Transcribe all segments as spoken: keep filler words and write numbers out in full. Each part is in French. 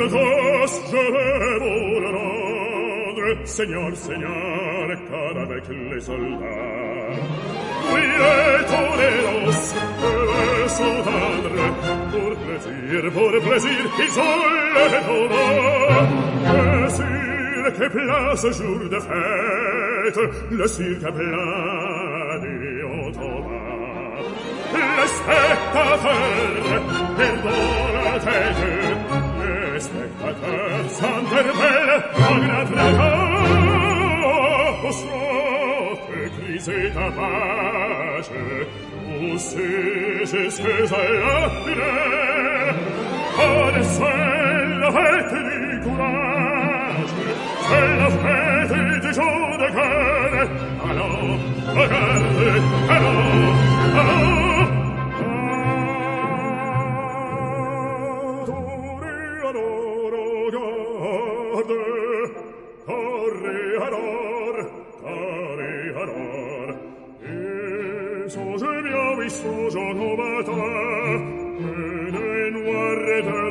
tosse, je vais vous le rendre. Seigneur, Seigneur, car avec les soldats, oui, les toreros peuvent s'entendre. Pour plaisir, pour plaisir, ils ont le tour. Bien sûr que place jour de fête, le cirque est plein d'Iotova. Les spectateurs perdent la tête, les spectateurs s'interpellent en grand fracas. Au strofe, cris et tapage, poussés jusqu'à la fenêtre. Oh, c'est la fête du courage, c'est la fête du jour de guerre. Allons, regardez, allons, allons. Songe au matin, et des noirs et de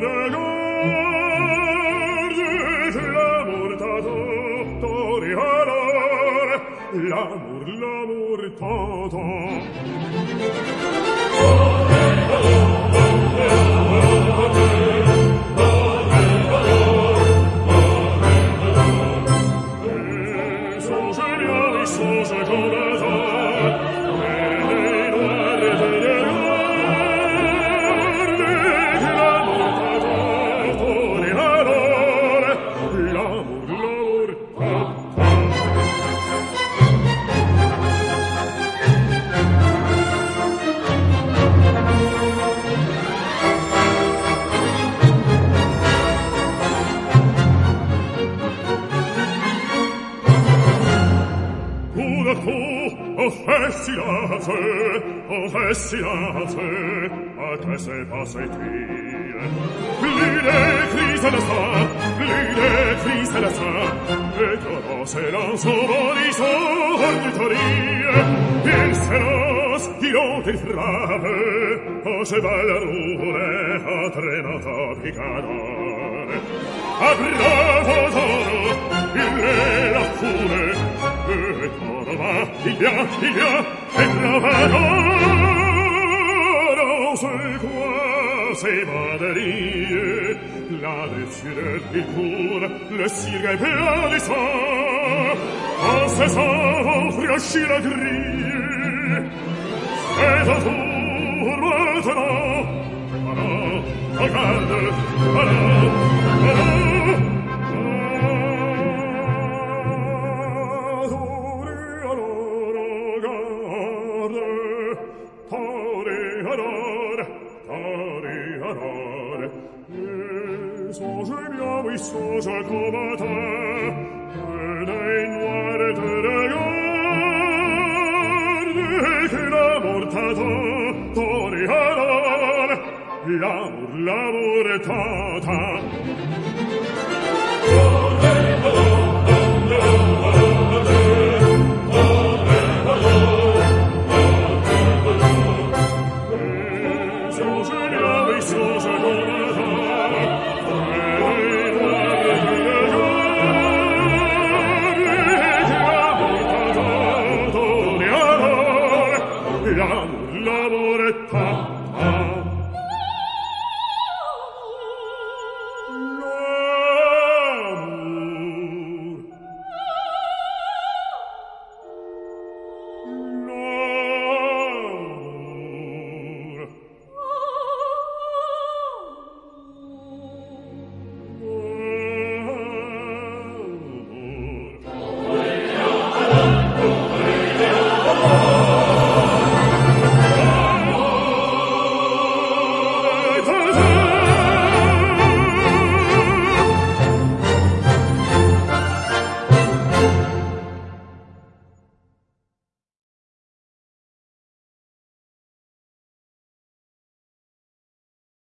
regarde, l'amour t'attend, t'en et alors, l'amour, l'amour t'entend. Et songe bien, et songe au matin, silence, oh fais silence, à que s'est passé-t-il? Plus de cris à la sang, plus de cris à la sang, et Toro s'élance au bondissant hors du toril. Il s'élance, il honte, il frappe, au cheval roule, entraînant à picadore. A bravo Toro, il est la foule, et Toro va, il vient, il vient, et travaillant, c'est quoi ces banderilles? Là-dessus, il court, le cirque est plein de sang, en se sent franchir la grille. C'est un tour maintenant, allons, regarde, allons, allons. Songe au matin, et des noirs te regardent, que l'amour t'attend, ton et alors, l'amour, l'amour t'attend. Songe bien, oui, songe bien,